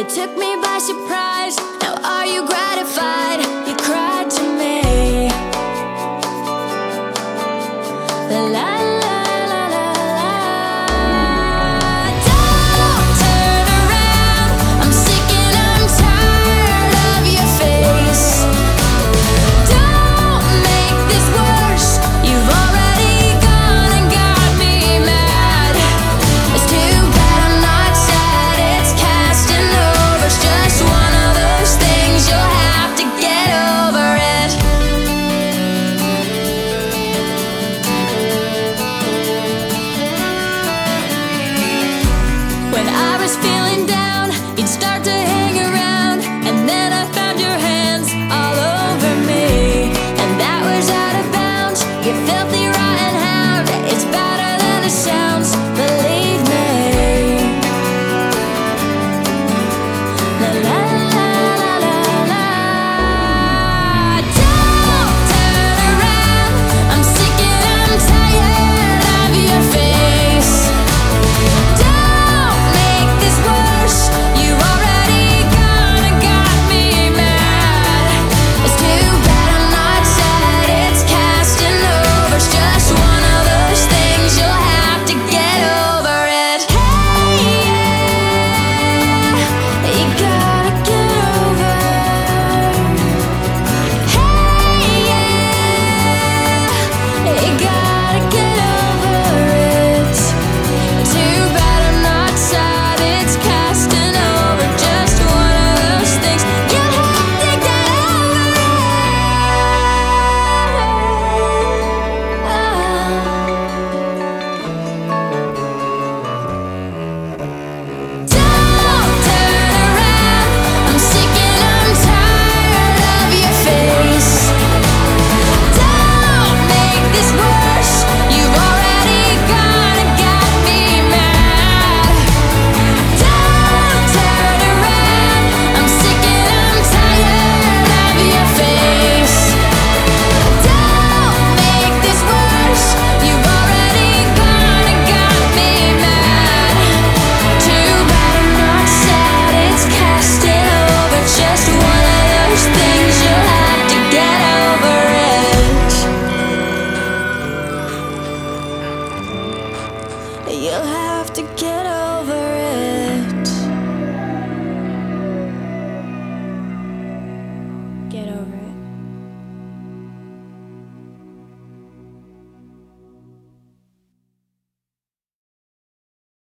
It took me by surprise. Now are you gratified? You cried to me. La la la la la la. Don't turn around. I'm sick and I'm tired of your face. Don't make this worse. You've already gone and got me mad. It's too bad I'm not sad. It's casting over. It's just one of those things. You'll have to get over it. When I was feeling down, you'd start to hang around, and then I found your hands all over me, and that was out of bounds. You filthy rotten hound. It's better than it sounds, believe me. La la la la la la. Don't turn around. I'm sick and I'm tired of your face. Don't make this worse. You've already gone and got me mad. It's too bad I'm not sad. It's casting over. It's just one of those things. You'll have to get over it. Hey, yeah, you gotta get over. Hey, yeah, you gotta get over it. Too bad I'm not sad. It's casting over. Just one of those things. You have to get over it. Don't turn around. I'm sick and I'm tired of your face. Don't make this worse. You've already gone and got me mad. Don't turn around. I'm sick and I'm tired of your face. Don't make this worse. You've already gone and got me mad. Too bad I'm not sad. It's casting over. Just one of those things. You'll have to get over it. You'll have to get